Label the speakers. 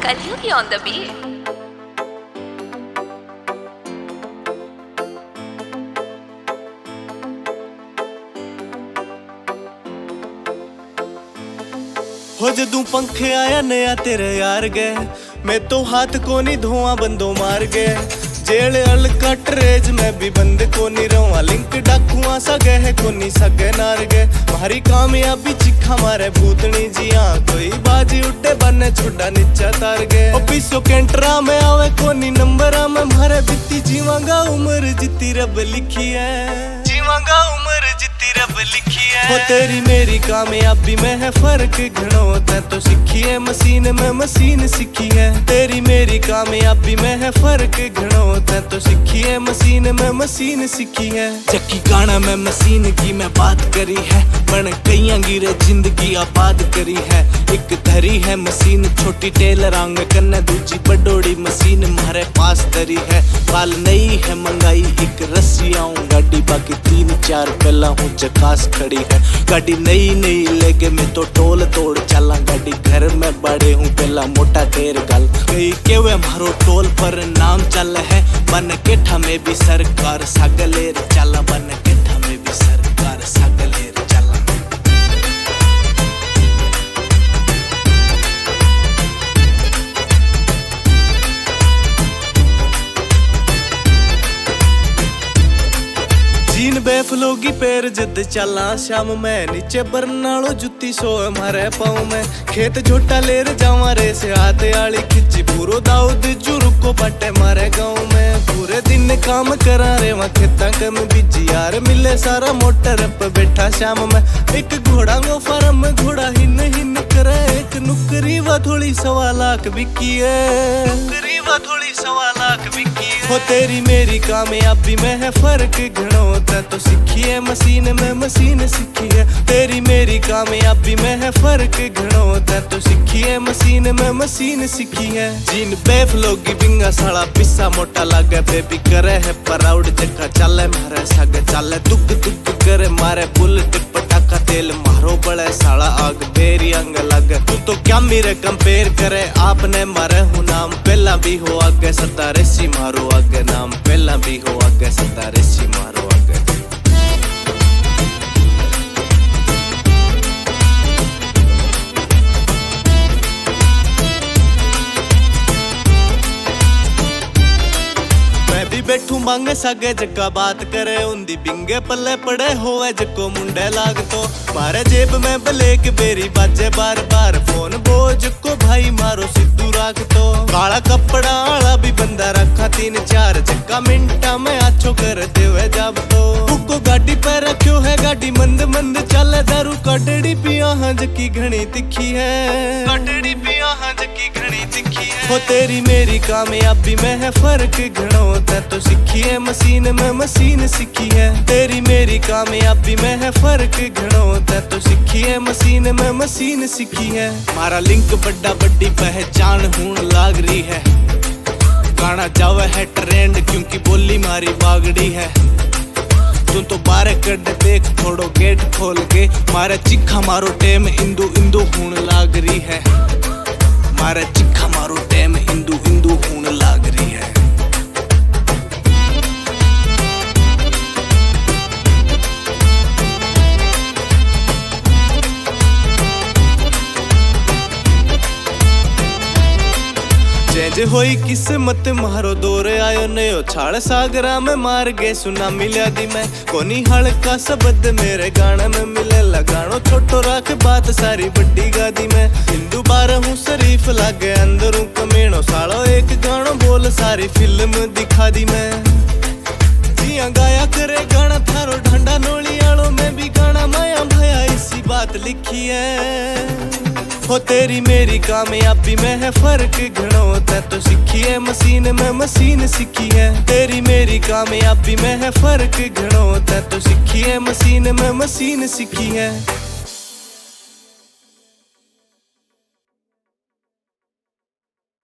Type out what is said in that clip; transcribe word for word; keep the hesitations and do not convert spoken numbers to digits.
Speaker 1: Kaliuki on the beat.
Speaker 2: हो जदू पंखे आया नया तेरे यार गए, मैं तो हाथ को नहीं धोआ बंदो मार गए। जेल अल कट रेज में भी बंद को नहीं रवा, लिंक डाकुआ सा गए को नहीं सगे नार गए। मारी कामयाबी चिखा मारे भूतनी जिया, कोई बाजी उठे बने छुड़ा नीचा तार गए। ओ पीसो कैंटरा में आवे को नहीं नंबरा में मारे बिती, जीवांगा उम्र जिती रब लिखी है, जीवांगा उम्र जिती रब लिखी है। वो तेरी मेरी कामयाबी में है फर्क घणो, तै तो सीखी है मशीन में मशीन सीखी है। तेरी मेरी कामयाबी में है फर्क घणो, तै तो सीखी है मशीन में मशीन सीखी है। चक्की गाना में मशीन की मैं बात करी है, बन कईयां गिरे जिंदगी आबाद करी है। एक धरी है मशीन छोटी टेलर आंग कन्ने, दूजी बडोड़ी मशीन मारे पास धरी है। बाल नई है मंगाई एक रस्सी आऊं गाड़ी, बाकी तीन चार पहला हूँ जकास खड़ी है। गाड़ी नई नई लेके मैं तो टोल तोड़ चला, गाड़ी घर में बड़े हूँ पहला मोटा ढेर गल गई के वे मारो टोल पर नाम चल है। बन केठा में भी सरकार सागलेर चला, बन केठा में भी सरकार सागलेर चला। जीन बेफलोगी पैर जद चला शाम में, नीचे बरनालो जुत्ती सोए मारे पाँव में। खेत झोटा लेर जावा रे से हाथे आली खिच्ची, पूरो दाऊद जुरू को बटे मारे गाँव में। पूरे दिन काम करा रे वहाँ खेता कम बिजी, यार मिले सारा मोटर पे बैठा शाम में। एक घोड़ा गो फार्म में घोड़ा हिन हिन करे, एक नुकरी व थोड़ी सवा लाख बिकी है, नुकरी व थोड़ी सवा लाख बिकी है। हो तेरी मेरी कामयाबी में है फर्क घणो, तै तो सीखी है मशीन में मशीन सीखी है। तेरी मेरी कामयाबी में है फर्क घणो, तै तो सीखी है मशीन में मशीन सीखी है। जीन बेफलोगी बिंगा साला पिस्सा मोटा लागे, बेबी करे है प्राउड जखा चले मारे सागे चले। दुग दुग करे मारे बुलेट पटाखा तेल मारो बड़े साला आग तेरी अंग लगे। तू तो क्या मेरे कंपेयर करे, आपने मारे हूँ नाम पहला भी हो आगे, सदा रेसी मारो आगे नाम पहला भी हो आगे, सदा रेसी मारो आगे। बैठू मांगे सागे जक्का बात करे, उन्दी बिंगे पल्ले पड़े होवे जक्को मुंडे लाग तो। मारे जेब में ब्लेक बेरी बाजे बार बार, फोन बोझ को भाई मारो सिद्धू राख तो। काला कपड़ा आला भी बंदा रखा तीन चार, जक्का मिंटा में आछो करते हुए जब तो। उको गाड़ी पे रखो है गाड़ी मंद मंद चले, दारू कटड़ी पिया हंज की घनी तिखी है, कटड़ी पिया हंज की घनी तिखी है। हो तेरी मेरी कामयाबी में है फर्क घणो, तै तो सीखी है मशीन में मशीन सीखी है। तेरी मेरी कामयाबी में है फर्क घणो, तै तो सीखी है मशीन में मशीन सीखी है। मारा लिंक बड्डा बड्डी पहचान हूं लाग रही है, गाना जावे है ट्रेंड क्योंकि बोली मारी बागड़ी है। तू तो बारे कड देख थोड़ो गेट खोल के, मारे चिखा मारो टेम इंदू इंदू हूं लाग रही है, मारे चिखा मारो टेम इंदू इंदू हूं लाग रही है। चेंज होई किस्मत मारो दौर आयो नयो, छाड़ सागरा में मार गए सुना मिल्या दी मैं। कोनी हल्का शब्द मेरे गाने में मिले, लगानो छोटो राख बात सारी बड्डी गादी में। हिंदू बार हूँ शरीफ लागे अंदरू कमीनो, सालो एक गानो बोल सारी फिल्म दिखा दी मैं। जिया गाया करे गाना थारो ढंडा नोली आलो, में भी गाना माया भाया इसी बात लिखी है। हो तेरी मेरी कामयाबी में है फर्क घणो, तै तो सीखी है मशीन में मशीन सीखी है। तेरी मेरी कामयाबी में है फर्क घणो, तै तो सीखी है मशीन में मशीन सीखी है।